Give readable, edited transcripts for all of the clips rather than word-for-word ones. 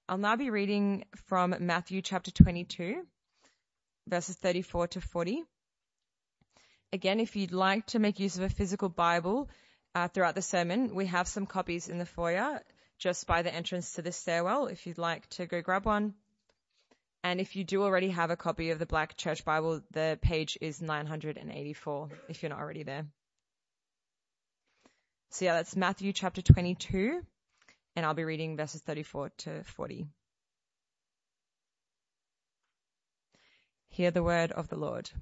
I'll now be reading from Matthew chapter 22, verses 34 to 40. Again, if you'd like to make use of a physical Bible throughout the sermon, we have some copies in the foyer just by the entrance to the stairwell if you'd like to go grab one. And if you do already have a copy of the Black Church Bible, the page is 984 if you're not already there. So yeah, that's Matthew chapter 22, and I'll be reading verses 34 to 40. Hear the word of the Lord.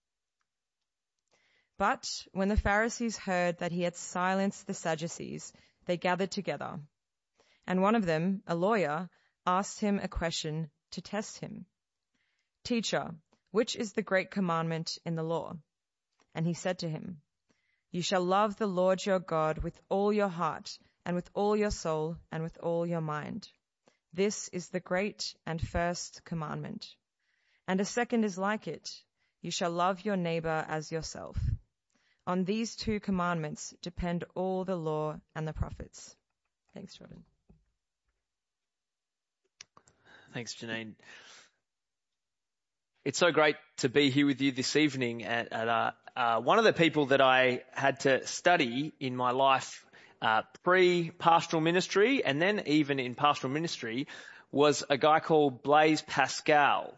But when the Pharisees heard that he had silenced the Sadducees, they gathered together. And one of them, a lawyer, asked him a question to test him. Teacher, which is the great commandment in the law? And he said to him, You shall love the Lord your God with all your heart, and with all your soul, and with all your mind. This is the great and first commandment. And a second is like it. You shall love your neighbor as yourself. On these two commandments depend all the law and the prophets. Thanks, Jordan. Thanks, Janine. It's so great to be here with you this evening. At one of the people that I had to study in my life pre-pastoral ministry and then even in pastoral ministry was a guy called Blaise Pascal.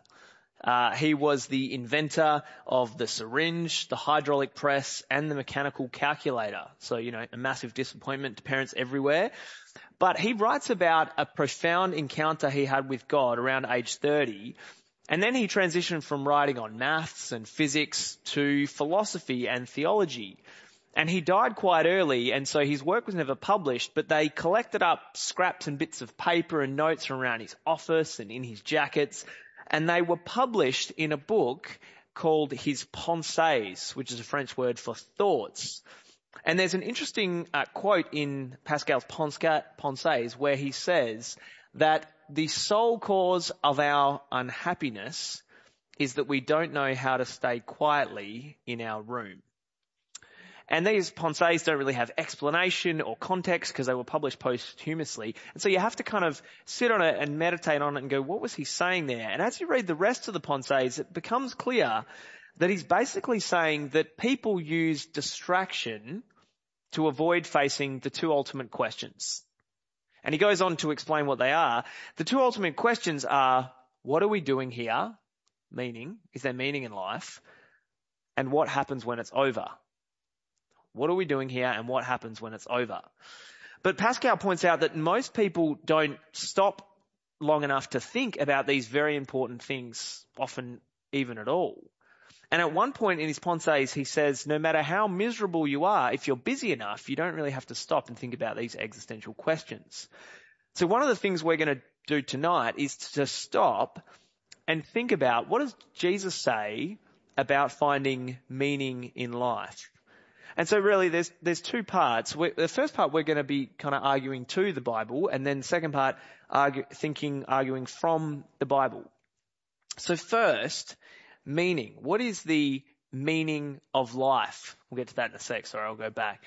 He was the inventor of the syringe, the hydraulic press, and the mechanical calculator. So, a massive disappointment to parents everywhere. But he writes about a profound encounter he had with God around age 30. And then he transitioned from writing on maths and physics to philosophy and theology. And he died quite early, and so his work was never published, but they collected up scraps and bits of paper and notes from around his office and in his jackets, and they were published in a book called his Pensées, which is a French word for thoughts. And there's an interesting quote in Pascal's Pensées where he says that the sole cause of our unhappiness is that we don't know how to stay quietly in our room. And these Pensées don't really have explanation or context because they were published posthumously. And so you have to kind of sit on it and meditate on it and go, what was he saying there? And as you read the rest of the Pensées, it becomes clear that he's basically saying that people use distraction to avoid facing the two ultimate questions. And he goes on to explain what they are. The two ultimate questions are, what are we doing here? Meaning, is there meaning in life? And what happens when it's over? What are we doing here and what happens when it's over? But Pascal points out that most people don't stop long enough to think about these very important things, often even at all. And at one point in his Pensées, he says, no matter how miserable you are, if you're busy enough, you don't really have to stop and think about these existential questions. So one of the things we're going to do tonight is to stop and think about, what does Jesus say about finding meaning in life? And so really there's two parts. The first part we're going to be kind of arguing to the Bible, and then the second part arguing from the Bible. So first, meaning. What is the meaning of life? We'll get to that in a sec. Sorry, I'll go back.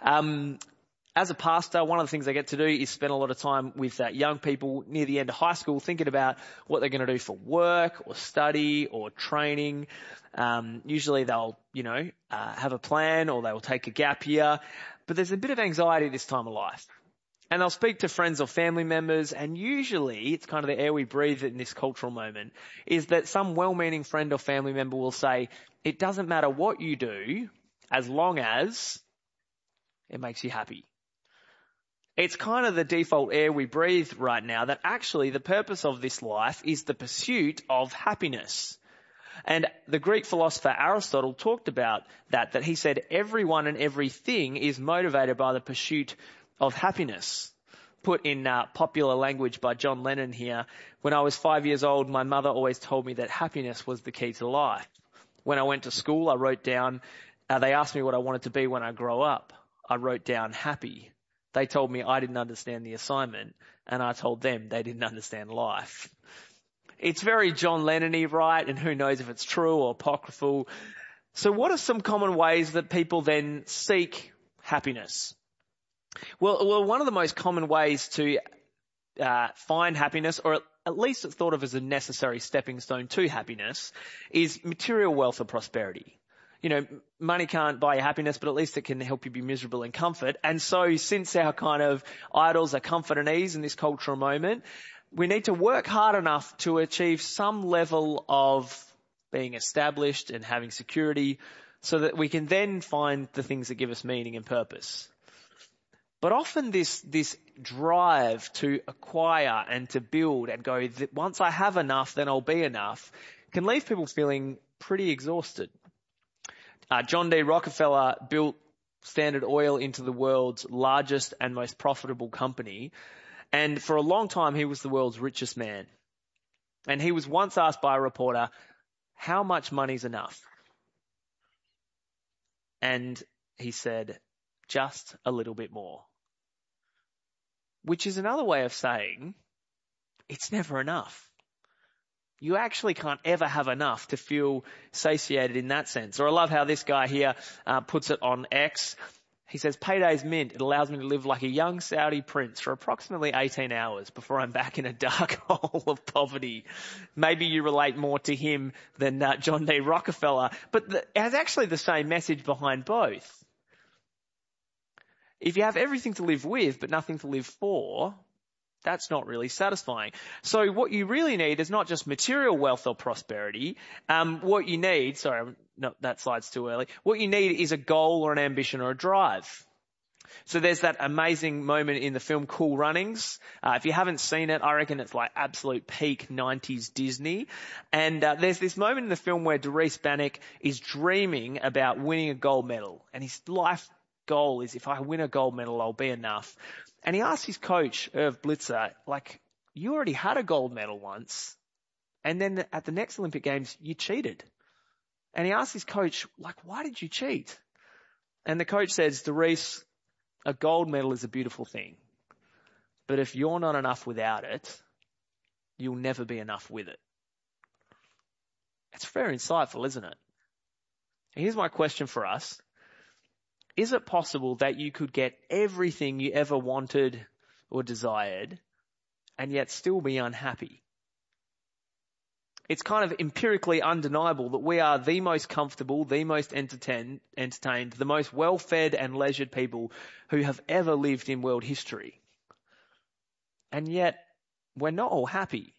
As a pastor, one of the things I get to do is spend a lot of time with young people near the end of high school thinking about what they're going to do for work or study or training. Usually they'll, have a plan or they'll take a gap year. But there's a bit of anxiety this time of life. And they'll speak to friends or family members, and usually it's kind of the air we breathe in this cultural moment, is that some well-meaning friend or family member will say, it doesn't matter what you do as long as it makes you happy. It's kind of the default air we breathe right now, that actually the purpose of this life is the pursuit of happiness. And the Greek philosopher Aristotle talked about that he said everyone and everything is motivated by the pursuit of happiness. Put in popular language by John Lennon here, when I was 5 years old, my mother always told me that happiness was the key to life. When I went to school, I wrote down, they asked me what I wanted to be when I grow up. I wrote down happy. They told me I didn't understand the assignment, and I told them they didn't understand life. It's very John Lennon-y, right? And who knows if it's true or apocryphal. So what are some common ways that people then seek happiness? Well, one of the most common ways to find happiness, or at least it's thought of as a necessary stepping stone to happiness, is material wealth or prosperity. You know, money can't buy you happiness, but at least it can help you be miserable in comfort. And so since our kind of idols are comfort and ease in this cultural moment, we need to work hard enough to achieve some level of being established and having security so that we can then find the things that give us meaning and purpose. But often this drive to acquire and to build and go, once I have enough, then I'll be enough, can leave people feeling pretty exhausted. John D. Rockefeller built Standard Oil into the world's largest and most profitable company. And for a long time, he was the world's richest man. And he was once asked by a reporter, how much money's enough? And he said, just a little bit more. Which is another way of saying it's never enough. You actually can't ever have enough to feel satiated in that sense. Or I love how this guy here puts it on X. He says, payday's mint. It allows me to live like a young Saudi prince for approximately 18 hours before I'm back in a dark hole of poverty. Maybe you relate more to him than John D. Rockefeller, but it has actually the same message behind both. If you have everything to live with but nothing to live for, that's not really satisfying. So what you really need is not just material wealth or prosperity. What you need, no, that slide's too early. What you need is a goal or an ambition or a drive. So there's that amazing moment in the film Cool Runnings. If you haven't seen it, I reckon it's like absolute peak 90s Disney. And there's this moment in the film where Darius Bannock is dreaming about winning a gold medal. And his life goal is, if I win a gold medal, I'll be enough. And he asked his coach, Irv Blitzer, like, you already had a gold medal once, and then at the next Olympic Games, you cheated. And he asked his coach, like, why did you cheat? And the coach says, Darius, a gold medal is a beautiful thing, but if you're not enough without it, you'll never be enough with it. It's very insightful, isn't it? And here's my question for us. Is it possible that you could get everything you ever wanted or desired and yet still be unhappy? It's kind of empirically undeniable that we are the most comfortable, the most entertained, the most well-fed and leisured people who have ever lived in world history. And yet we're not all happy.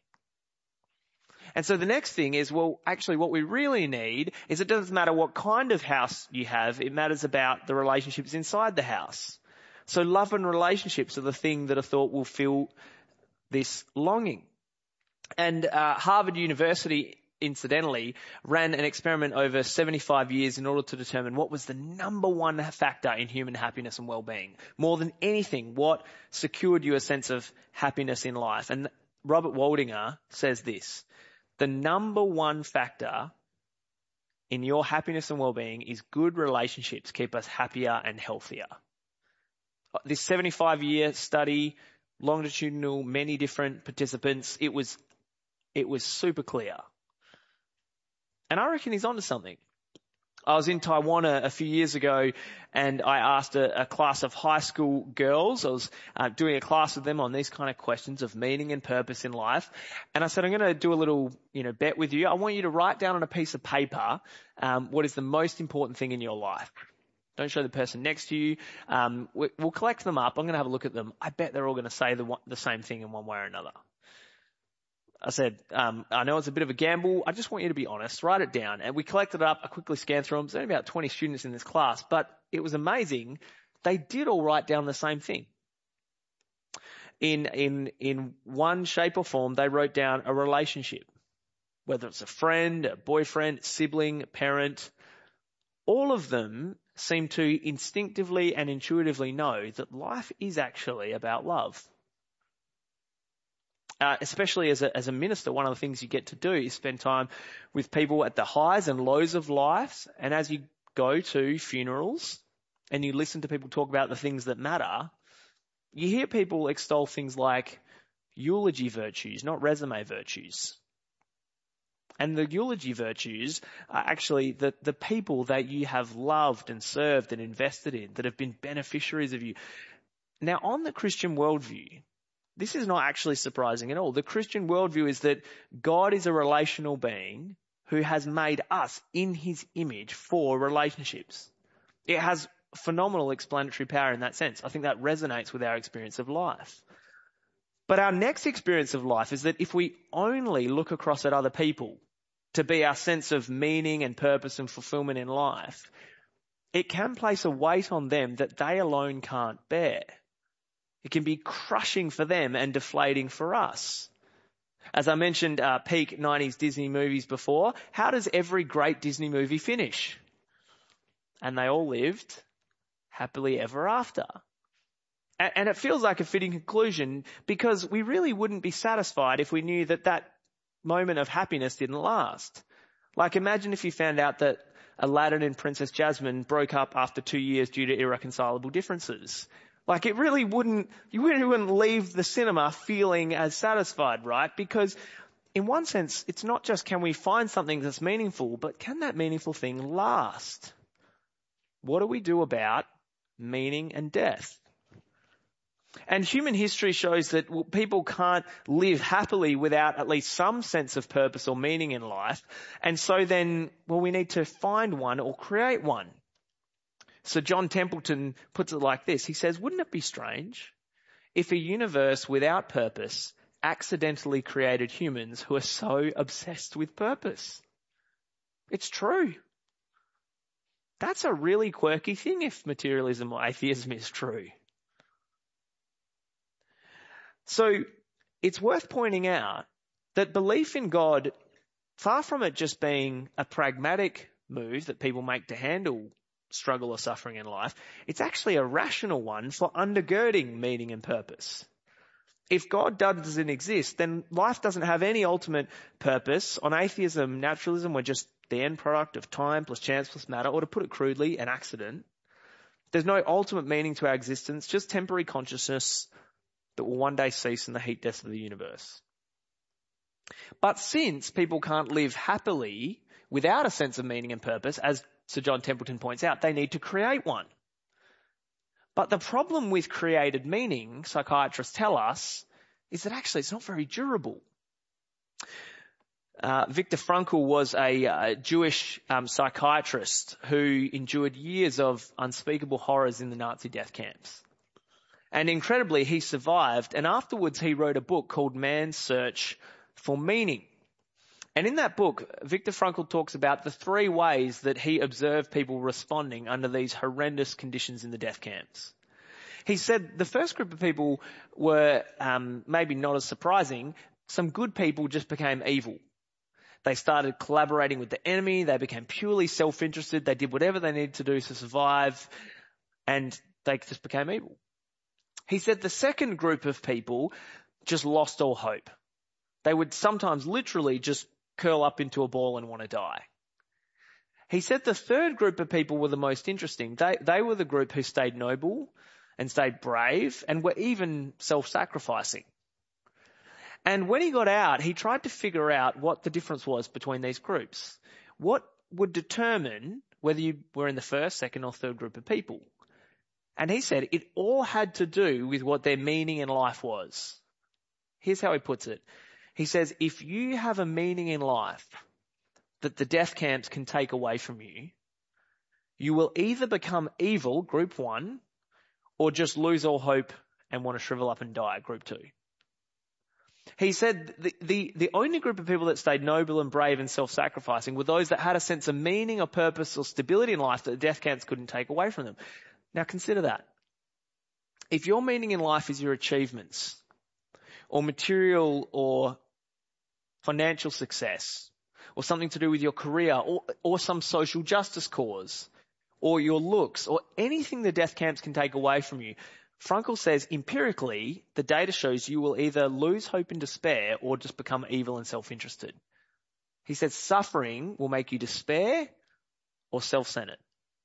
And so the next thing is, well, actually what we really need is, it doesn't matter what kind of house you have, it matters about the relationships inside the house. So love and relationships are the thing that I thought will fill this longing. And Harvard University, incidentally, ran an experiment over 75 years in order to determine what was the number one factor in human happiness and well-being. More than anything, what secured you a sense of happiness in life. And Robert Waldinger says this: the number one factor in your happiness and well-being is good relationships keep us happier and healthier. This 75-year study, longitudinal, many different participants, it was super clear. And I reckon he's onto something. I was in Taiwan a few years ago, and I asked a class of high school girls. I was doing a class with them on these kind of questions of meaning and purpose in life. And I said, I'm going to do a little, bet with you. I want you to write down on a piece of paper what is the most important thing in your life. Don't show the person next to you. We'll collect them up. I'm going to have a look at them. I bet they're all going to say the same thing in one way or another. I said, I know it's a bit of a gamble. I just want you to be honest. Write it down. And we collected it up. I quickly scanned through them. There's only about 20 students in this class, but it was amazing. They did all write down the same thing. In one shape or form, they wrote down a relationship, whether it's a friend, a boyfriend, sibling, parent. All of them seem to instinctively and intuitively know that life is actually about love. Especially as a minister, one of the things you get to do is spend time with people at the highs and lows of life. And as you go to funerals and you listen to people talk about the things that matter, you hear people extol things like eulogy virtues, not resume virtues. And the eulogy virtues are actually the people that you have loved and served and invested in, that have been beneficiaries of you. Now, on the Christian worldview, this is not actually surprising at all. The Christian worldview is that God is a relational being who has made us in his image for relationships. It has phenomenal explanatory power in that sense. I think that resonates with our experience of life. But our next experience of life is that if we only look across at other people to be our sense of meaning and purpose and fulfillment in life, it can place a weight on them that they alone can't bear. It can be crushing for them and deflating for us. As I mentioned, peak 90s Disney movies before, how does every great Disney movie finish? And they all lived happily ever after. And it feels like a fitting conclusion because we really wouldn't be satisfied if we knew that that moment of happiness didn't last. Like imagine if you found out that Aladdin and Princess Jasmine broke up after 2 years due to irreconcilable differences. Like you wouldn't leave the cinema feeling as satisfied, right? Because in one sense, it's not just can we find something that's meaningful, but can that meaningful thing last? What do we do about meaning and death? And human history shows that people can't live happily without at least some sense of purpose or meaning in life. And so then, we need to find one or create one. So John Templeton puts it like this. He says, wouldn't it be strange if a universe without purpose accidentally created humans who are so obsessed with purpose? It's true. That's a really quirky thing if materialism or atheism is true. So it's worth pointing out that belief in God, far from it just being a pragmatic move that people make to handle struggle or suffering in life, it's actually a rational one for undergirding meaning and purpose. If God doesn't exist, then life doesn't have any ultimate purpose. On atheism, naturalism, we're just the end product of time plus chance plus matter, or to put it crudely, an accident. There's no ultimate meaning to our existence, just temporary consciousness that will one day cease in the heat death of the universe. But since people can't live happily without a sense of meaning and purpose, as Sir John Templeton points out, they need to create one. But the problem with created meaning, psychiatrists tell us, is that actually it's not very durable. Viktor Frankl was a Jewish psychiatrist who endured years of unspeakable horrors in the Nazi death camps. And incredibly, he survived. And afterwards, he wrote a book called Man's Search for Meaning. And in that book, Viktor Frankl talks about the 3 ways that he observed people responding under these horrendous conditions in the death camps. He said the first group of people were maybe not as surprising. Some good people just became evil. They started collaborating with the enemy. They became purely self-interested. They did whatever they needed to do to survive, and they just became evil. He said the second group of people just lost all hope. They would sometimes literally just curl up into a ball and want to die. He said the third group of people were the most interesting. They were the group who stayed noble and stayed brave and were even self-sacrificing. And when he got out, he tried to figure out what the difference was between these groups. What would determine whether you were in the first, second or third group of people? And he said it all had to do with what their meaning in life was. Here's how he puts it. He says, if you have a meaning in life that the death camps can take away from you, you will either become evil, group 1, or just lose all hope and want to shrivel up and die, group 2. He said the only group of people that stayed noble and brave and self-sacrificing were those that had a sense of meaning or purpose or stability in life that the death camps couldn't take away from them. Now consider that. If your meaning in life is your achievements or material or financial success or something to do with your career or some social justice cause or your looks or anything the death camps can take away from you, Frankl says empirically the data shows you will either lose hope and despair or just become evil and self-interested. He says suffering will make you despair or self-centered.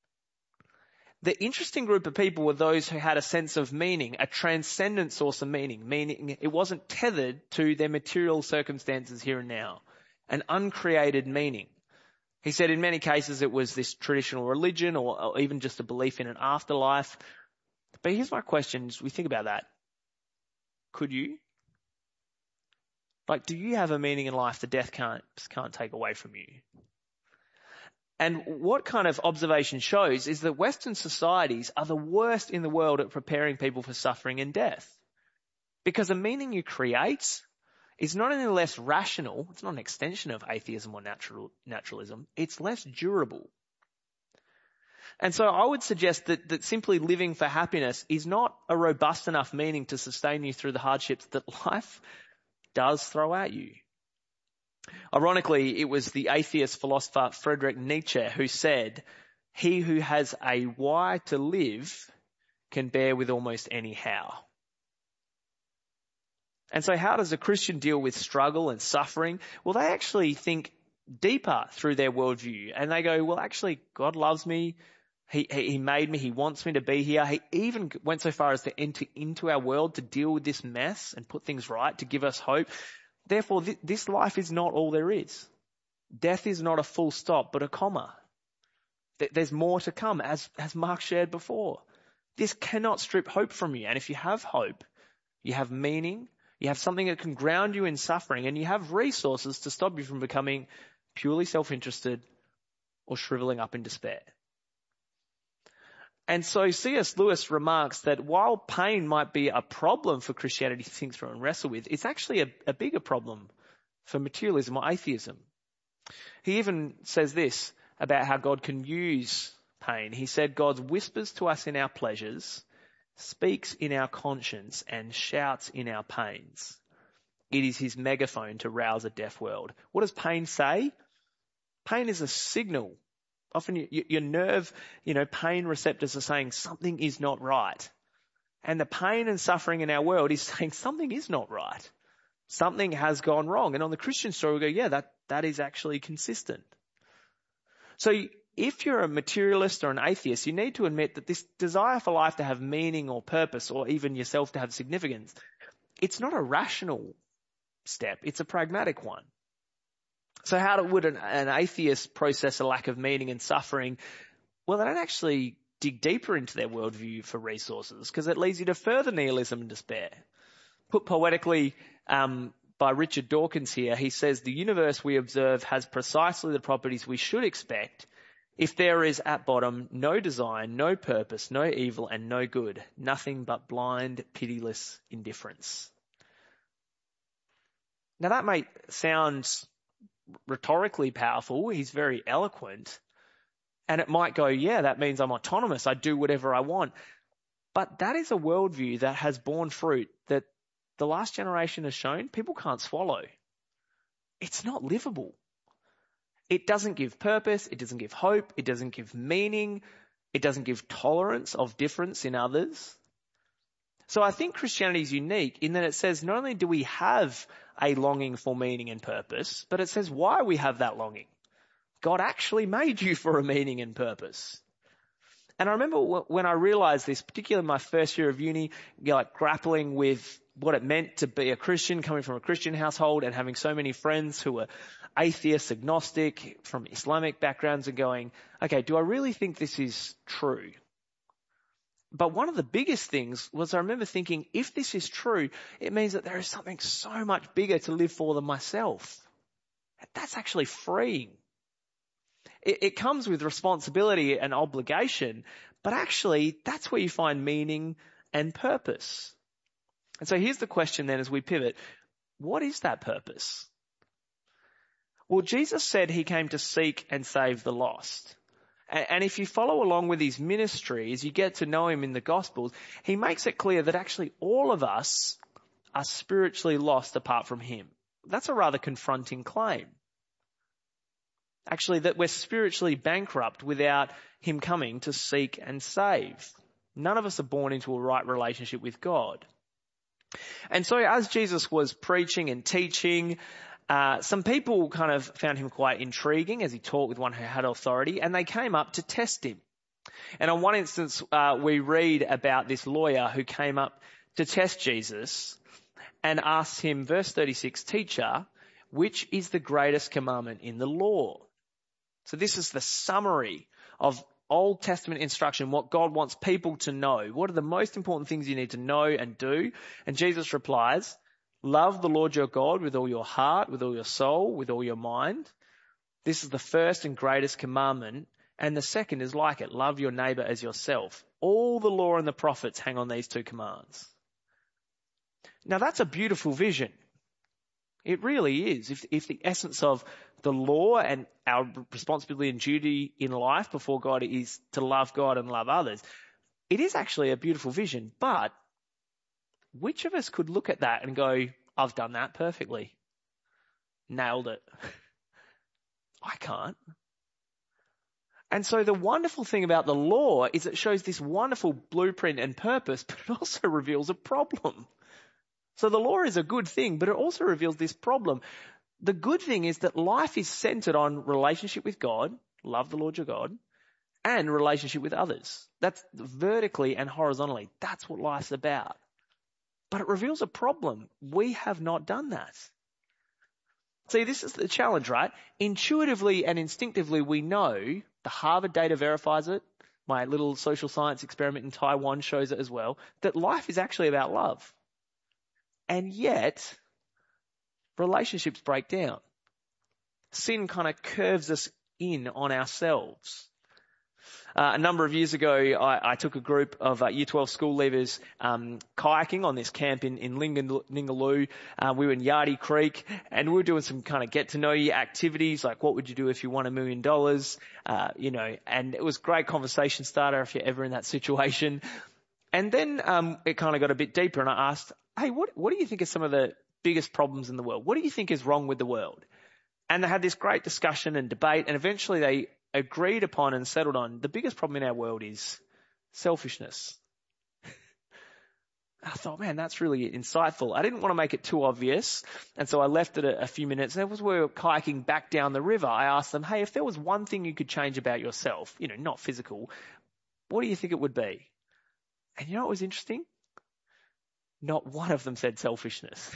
The interesting group of people were those who had a sense of meaning, a transcendent source of meaning, meaning it wasn't tethered to their material circumstances here and now, an uncreated meaning. He said in many cases it was this traditional religion or even just a belief in an afterlife. But here's my question as we think about that. Could you? Like, do you have a meaning in life that death can't take away from you? And what kind of observation shows is that Western societies are the worst in the world at preparing people for suffering and death. Because the meaning you create is not only less rational, it's not an extension of atheism or naturalism, it's less durable. And so I would suggest that simply living for happiness is not a robust enough meaning to sustain you through the hardships that life does throw at you. Ironically, it was the atheist philosopher Friedrich Nietzsche who said, "He who has a why to live can bear with almost any how." And so how does a Christian deal with struggle and suffering? Well, they actually think deeper through their worldview, and they go, well, actually, God loves me. He made me. He wants me to be here. He even went so far as to enter into our world to deal with this mess and put things right, to give us hope. Therefore, this life is not all there is. Death is not a full stop, but a comma. There's more to come, as Mark shared before. This cannot strip hope from you. And if you have hope, you have meaning, you have something that can ground you in suffering, and you have resources to stop you from becoming purely self-interested or shriveling up in despair. And so C.S. Lewis remarks that while pain might be a problem for Christianity to think through and wrestle with, it's actually a bigger problem for materialism or atheism. He even says this about how God can use pain. He said, God whispers to us in our pleasures, speaks in our conscience, and shouts in our pains. It is his megaphone to rouse a deaf world. What does pain say? Pain is a signal. Often your nerve, pain receptors are saying something is not right. And the pain and suffering in our world is saying something is not right. Something has gone wrong. And on the Christian story, we go, yeah, that is actually consistent. So if you're a materialist or an atheist, you need to admit that this desire for life to have meaning or purpose, or even yourself to have significance, it's not a rational step. It's a pragmatic one. So how would an atheist process a lack of meaning and suffering? Well, they don't actually dig deeper into their worldview for resources, because it leads you to further nihilism and despair. Put poetically by Richard Dawkins here, he says, the universe we observe has precisely the properties we should expect if there is at bottom no design, no purpose, no evil, and no good, nothing but blind, pitiless indifference. Now that may sound rhetorically powerful. He's very eloquent. And it might go, yeah, that means I'm autonomous. I do whatever I want. But that is a worldview that has borne fruit that the last generation has shown people can't swallow. It's not livable. It doesn't give purpose. It doesn't give hope. It doesn't give meaning. It doesn't give tolerance of difference in others. So I think Christianity is unique in that it says not only do we have a longing for meaning and purpose, but it says why we have that longing. God actually made you for a meaning and purpose. And I remember when I realized this, particularly in my first year of uni, grappling with what it meant to be a Christian, coming from a Christian household and having so many friends who were atheists, agnostic, from Islamic backgrounds, and going, okay, do I really think this is true? But one of the biggest things was I remember thinking, if this is true, it means that there is something so much bigger to live for than myself. That's actually freeing. It comes with responsibility and obligation, but actually that's where you find meaning and purpose. And so here's the question then as we pivot. What is that purpose? Well, Jesus said he came to seek and save the lost. And if you follow along with his ministry, as you get to know him in the Gospels, he makes it clear that actually all of us are spiritually lost apart from him. That's a rather confronting claim. Actually, that we're spiritually bankrupt without him coming to seek and save. None of us are born into a right relationship with God. And so as Jesus was preaching and teaching, some people kind of found him quite intriguing as he talked with one who had authority, and they came up to test him. And on one instance, we read about this lawyer who came up to test Jesus and asked him, verse 36, "Teacher, which is the greatest commandment in the law?" So this is the summary of Old Testament instruction, what God wants people to know. What are the most important things you need to know and do? And Jesus replies, love the Lord your God with all your heart, with all your soul, with all your mind. This is the first and greatest commandment. And the second is like it. Love your neighbor as yourself. All the law and the prophets hang on these two commands. Now that's a beautiful vision. It really is. If the essence of the law and our responsibility and duty in life before God is to love God and love others, it is actually a beautiful vision. But which of us could look at that and go, I've done that perfectly? Nailed it. I can't. And so the wonderful thing about the law is it shows this wonderful blueprint and purpose, but it also reveals a problem. So the law is a good thing, but it also reveals this problem. The good thing is that life is centered on relationship with God, love the Lord your God, and relationship with others. That's vertically and horizontally. That's what life's about. But it reveals a problem. We have not done that. See, this is the challenge, right? Intuitively and instinctively we know, the Harvard data verifies it, my little social science experiment in Taiwan shows it as well, that life is actually about love. And yet, relationships break down. Sin kind of curves us in on ourselves. A number of years ago, I took a group of Year 12 school leavers kayaking on this camp in Ningaloo. We were in Yardie Creek, and we were doing some kind of get-to-know-you activities, like what would you do if you won $1 million, and it was a great conversation starter if you're ever in that situation. And then it kind of got a bit deeper, and I asked, hey, what do you think are some of the biggest problems in the world? What do you think is wrong with the world? And they had this great discussion and debate, and eventually they agreed upon and settled on the biggest problem in our world is selfishness. I thought, man, that's really insightful. I didn't want to make it too obvious, and so I left it a few minutes. And as we were kayaking back down the river, I asked them, hey, if there was one thing you could change about yourself, not physical, what do you think it would be? And you know what was interesting? Not one of them said selfishness.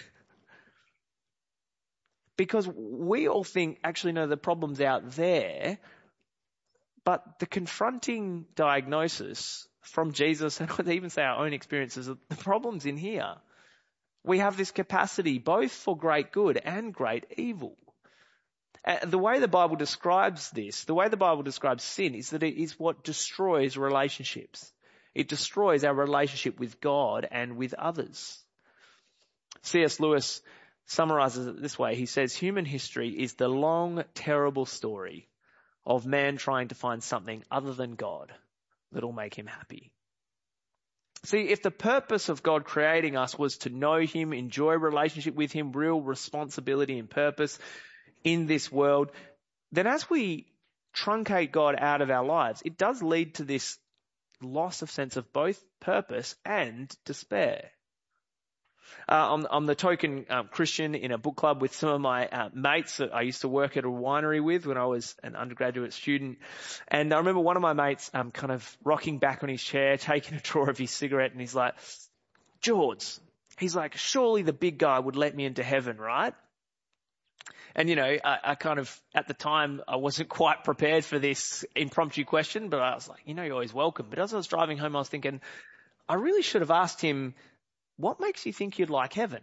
Because we all think, actually, no, the problem's out there. But the confronting diagnosis from Jesus, and I would even say our own experiences, the problem's in here. We have this capacity both for great good and great evil. The way the Bible describes this, the way the Bible describes sin, is that it is what destroys relationships. It destroys our relationship with God and with others. C.S. Lewis summarizes it this way. He says, human history is the long, terrible story of man trying to find something other than God that'll make him happy. See, if the purpose of God creating us was to know him, enjoy relationship with him, real responsibility and purpose in this world, then as we truncate God out of our lives, it does lead to this loss of sense of both purpose and despair. I'm the token Christian in a book club with some of my mates that I used to work at a winery with when I was an undergraduate student. And I remember one of my mates kind of rocking back on his chair, taking a draw of his cigarette, and he's like, George, he's like, surely the big guy would let me into heaven, right? And, I kind of, at the time, I wasn't quite prepared for this impromptu question, but I was like, you're always welcome. But as I was driving home, I was thinking, I really should have asked him, what makes you think you'd like heaven?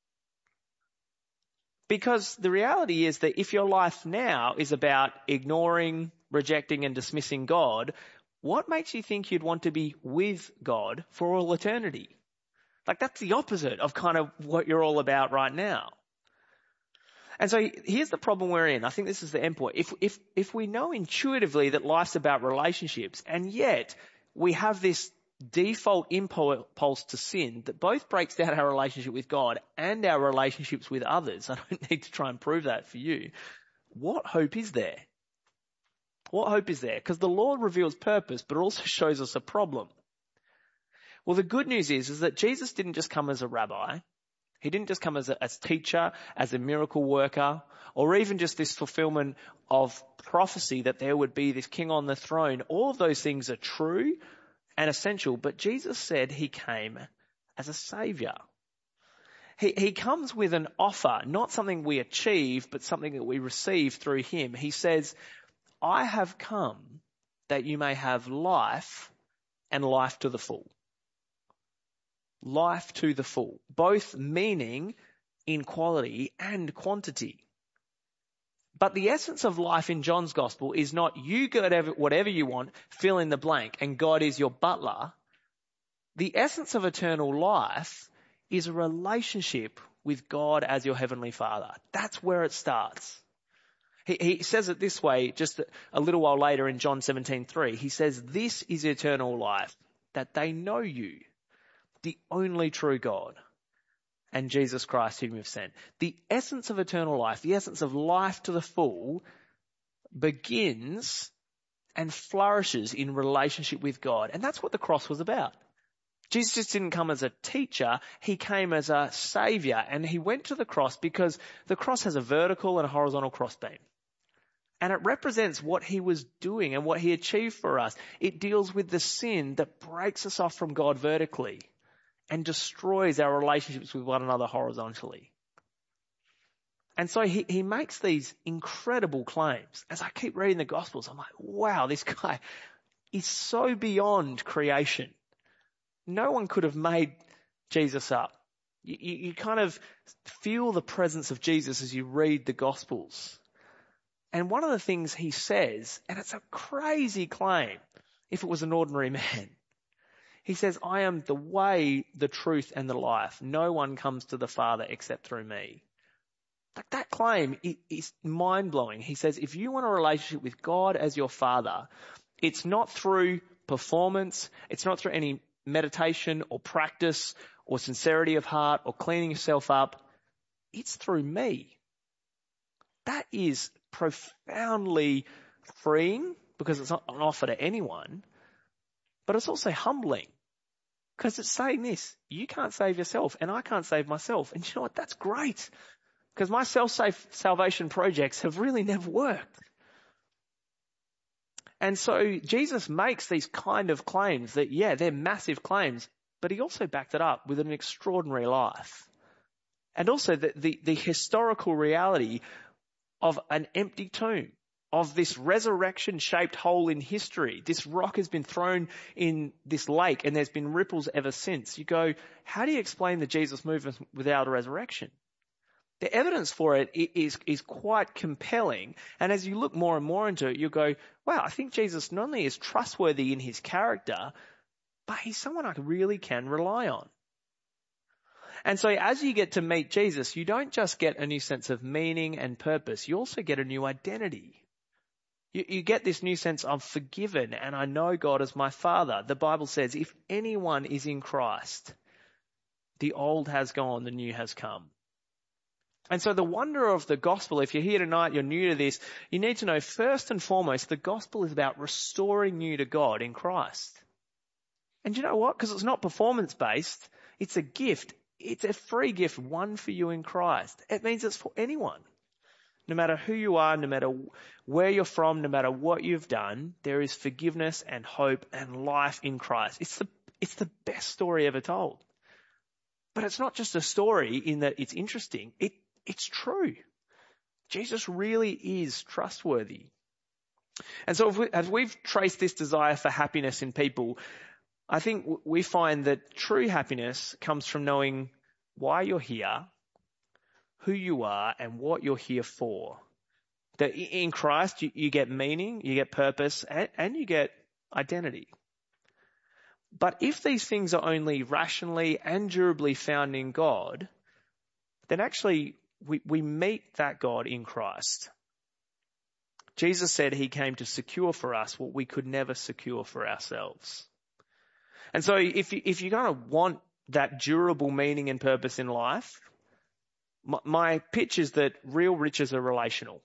Because the reality is that if your life now is about ignoring, rejecting and dismissing God, what makes you think you'd want to be with God for all eternity? Like that's the opposite of kind of what you're all about right now. And so here's the problem we're in. I think this is the end point. If we know intuitively that life's about relationships, and yet we have this default impulse to sin that both breaks down our relationship with God and our relationships with others, I don't need to try and prove that for you. What hope is there? What hope is there? Because the Lord reveals purpose, but also shows us a problem. Well, the good news is that Jesus didn't just come as a rabbi. He didn't just come as a teacher, as a miracle worker, or even just this fulfillment of prophecy that there would be this king on the throne. All of those things are true and essential, but Jesus said he came as a savior. He comes with an offer, not something we achieve, but something that we receive through him. He says, I have come that you may have life and life to the full. Life to the full, both meaning in quality and quantity. But the essence of life in John's gospel is not you get whatever you want, fill in the blank, and God is your butler. The essence of eternal life is a relationship with God as your heavenly Father. That's where it starts. He says it this way just a little while later in John 17:3. He says, "This is eternal life, that they know you, the only true God, and Jesus Christ whom you've sent." The essence of eternal life, the essence of life to the full, begins and flourishes in relationship with God. And that's what the cross was about. Jesus just didn't come as a teacher, he came as a saviour, and he went to the cross because the cross has a vertical and a horizontal crossbeam. And it represents what he was doing and what he achieved for us. It deals with the sin that breaks us off from God vertically and destroys our relationships with one another horizontally. And so he makes these incredible claims. As I keep reading the Gospels, I'm like, wow, this guy is so beyond creation. No one could have made Jesus up. You kind of feel the presence of Jesus as you read the Gospels. And one of the things he says, and it's a crazy claim if it was an ordinary man, he says, "I am the way, the truth, and the life. No one comes to the Father except through me." Like that claim is mind-blowing. He says, if you want a relationship with God as your Father, it's not through performance, it's not through any meditation or practice or sincerity of heart or cleaning yourself up. It's through me. That is profoundly freeing because it's not an offer to anyone, but it's also humbling because it's saying this, you can't save yourself and I can't save myself. And you know what? That's great because my self-salvation projects have really never worked. And so Jesus makes these kind of claims that, yeah, they're massive claims, but he also backed it up with an extraordinary life. And also the historical reality of an empty tomb, of this resurrection-shaped hole in history. This rock has been thrown in this lake and there's been ripples ever since. You go, how do you explain the Jesus movement without a resurrection? The evidence for it is quite compelling. And as you look more and more into it, you go, wow, I think Jesus not only is trustworthy in his character, but he's someone I really can rely on. And so as you get to meet Jesus, you don't just get a new sense of meaning and purpose, you also get a new identity. You get this new sense of forgiven and I know God as my Father. The Bible says if anyone is in Christ, the old has gone, the new has come. And so the wonder of the gospel, if you're here tonight, you're new to this, you need to know first and foremost, the gospel is about restoring you to God in Christ. And you know what? Because it's not performance-based, it's a gift. It's a free gift, won for you in Christ. It means it's for anyone. No matter who you are, no matter where you're from, no matter what you've done, there is forgiveness and hope and life in Christ. It's the best story ever told. But it's not just a story in that it's interesting. It's true. Jesus really is trustworthy. And so as we've traced this desire for happiness in people, I think we find that true happiness comes from knowing why you're here, who you are, and what you're here for. That in Christ, you get meaning, you get purpose, and you get identity. But if these things are only rationally and durably found in God, then actually we meet that God in Christ. Jesus said he came to secure for us what we could never secure for ourselves. And so if you're going to want that durable meaning and purpose in life, my pitch is that real riches are relational.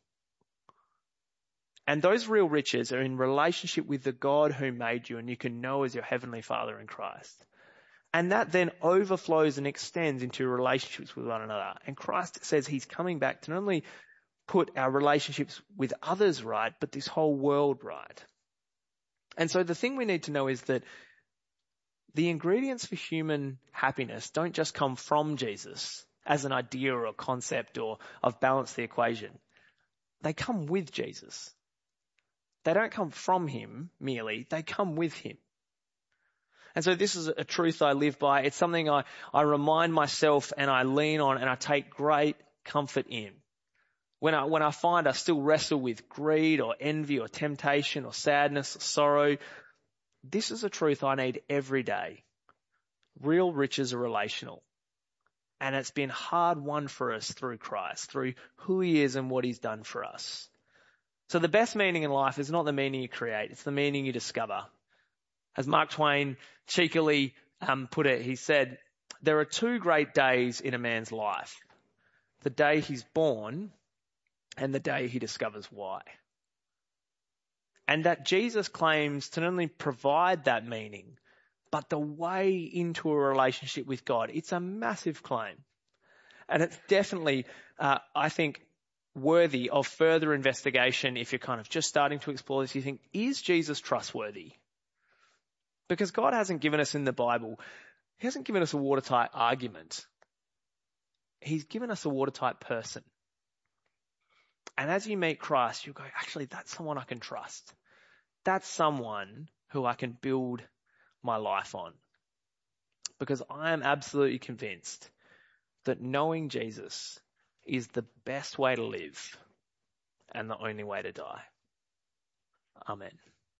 And those real riches are in relationship with the God who made you and you can know as your heavenly Father in Christ. And that then overflows and extends into relationships with one another. And Christ says he's coming back to not only put our relationships with others right, but this whole world right. And so the thing we need to know is that the ingredients for human happiness don't just come from Jesus as an idea or a concept or I've balanced the equation. They come with Jesus. They don't come from him merely, they come with him. And so this is a truth I live by. It's something I remind myself and I lean on and I take great comfort in. When I find I still wrestle with greed or envy or temptation or sadness or sorrow, this is a truth I need every day. Real riches are relational. And it's been hard won for us through Christ, through who he is and what he's done for us. So the best meaning in life is not the meaning you create, it's the meaning you discover. As Mark Twain cheekily put it, he said, there are two great days in a man's life. The day he's born and the day he discovers why. And that Jesus claims to not only provide that meaning, but the way into a relationship with God. It's a massive claim. And it's definitely, I think, worthy of further investigation if you're kind of just starting to explore this. You think, is Jesus trustworthy? Because God hasn't given us in the Bible, he hasn't given us a watertight argument. He's given us a watertight person. And as you meet Christ, you go, actually, that's someone I can trust. That's someone who I can build my life on. Because I am absolutely convinced that knowing Jesus is the best way to live and the only way to die. Amen.